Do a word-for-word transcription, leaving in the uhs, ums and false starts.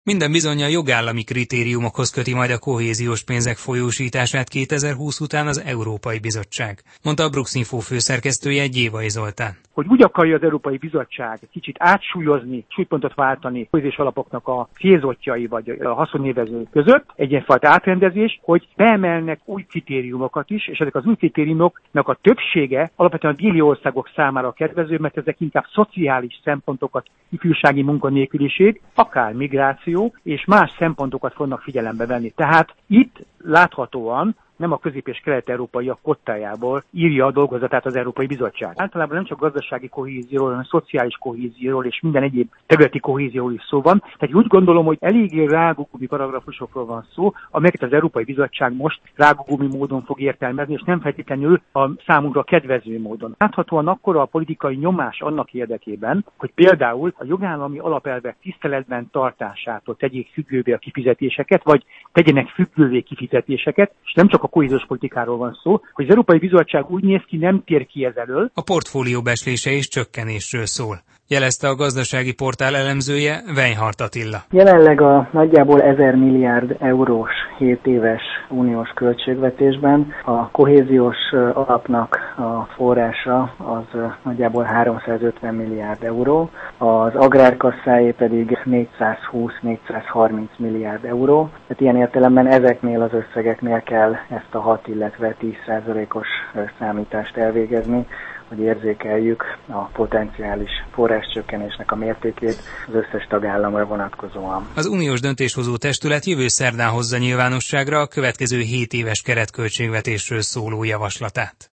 Minden bizonnyal jogállami kritériumokhoz köti majd a kohéziós pénzek folyósítását kétezer-húsz után az Európai Bizottság, mondta a Bruxinfo főszerkesztője Gyévai Zoltán. Hogy úgy akarja az Európai Bizottság kicsit átsúlyozni, súlypontot váltani a kohéziós alapoknak a célzottjai vagy a haszonélvezők között, egy ilyenfajta átrendezés, hogy beemelnek új kritériumokat is, és ezek az új kritériumoknak a többsége alapvetően a déli országok számára kedvező, mert ezek inkább szociális szempontokat, ifjúsági munkanélküliség, akár migráció, és más szempontokat fognak figyelembe venni. Tehát itt láthatóan nem a közép- és kelet-európaiak kottájából írja a dolgozatát az Európai Bizottság. Általában nem csak gazdasági kohézióról, hanem szociális kohézióról és minden egyéb területi kohézióról is szó van. Tehát úgy gondolom, hogy eléggé rágógumi paragrafusokról van szó, amelyeket az Európai Bizottság most rágógumi módon fog értelmezni, és nem feltétlenül a számunkra kedvező módon. Láthatóan akkora a politikai nyomás annak érdekében, hogy például a jogállami alapelvek tiszteletben tartásától tegyék függővé a kifizetéseket, vagy tegyenek függővé kifizetéseket, és nem csak a kohéziós politikáról van szó, hogy az Európai Bizottság úgy néz ki, nem tér ki ez elől. A portfólió becslése és csökkenésről szól, jelezte a gazdasági portál elemzője, Weinhardt Attila. Jelenleg a nagyjából ezer milliárd eurós hét éves uniós költségvetésben a kohéziós alapnak a forrása az nagyjából háromszázötven milliárd euró, az agrárkasszáé pedig négyszázhúsz-négyszázharminc milliárd euró. Tehát ilyen értelemben ezeknél az összegeknél kell ezt a hat, illetve tíz százalékos számítást elvégezni, hogy érzékeljük a potenciális forráscsökkenésnek a mértékét az összes tagállamra vonatkozóan. Az uniós döntéshozó testület jövő szerdán hozza nyilvánosságra a következő hét éves keretköltségvetésről szóló javaslatát.